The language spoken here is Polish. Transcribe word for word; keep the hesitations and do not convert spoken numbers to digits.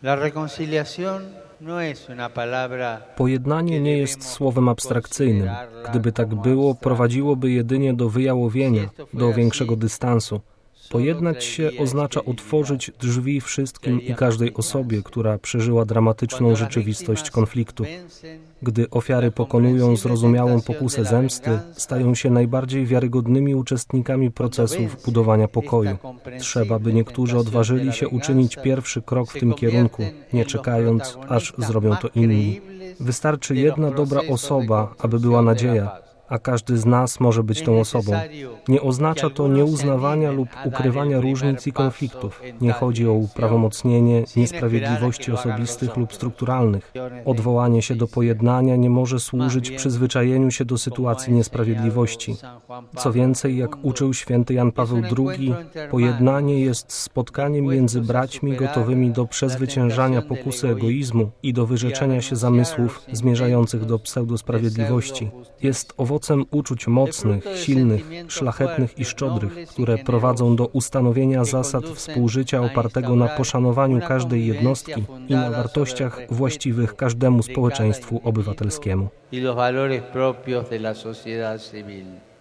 Pojednanie nie jest słowem abstrakcyjnym. Gdyby tak było, prowadziłoby jedynie do wyjałowienia, do większego dystansu. Pojednać się oznacza otworzyć drzwi wszystkim i każdej osobie, która przeżyła dramatyczną rzeczywistość konfliktu. Gdy ofiary pokonują zrozumiałą pokusę zemsty, stają się najbardziej wiarygodnymi uczestnikami procesów budowania pokoju. Trzeba, by niektórzy odważyli się uczynić pierwszy krok w tym kierunku, nie czekając, aż zrobią to inni. Wystarczy jedna dobra osoba, aby była nadzieja, a każdy z nas może być tą osobą. Nie oznacza to nieuznawania lub ukrywania różnic i konfliktów. Nie chodzi o uprawomocnienie niesprawiedliwości osobistych lub strukturalnych. Odwołanie się do pojednania nie może służyć przyzwyczajeniu się do sytuacji niesprawiedliwości. Co więcej, jak uczył święty Jan Paweł drugi, pojednanie jest spotkaniem między braćmi gotowymi do przezwyciężania pokusy egoizmu i do wyrzeczenia się zamysłów zmierzających do pseudosprawiedliwości. Jest owocem uczuć mocnych, silnych, szlachetnych i szczodrych, które prowadzą do ustanowienia zasad współżycia opartego na poszanowaniu każdej jednostki i na wartościach właściwych każdemu społeczeństwu obywatelskiemu.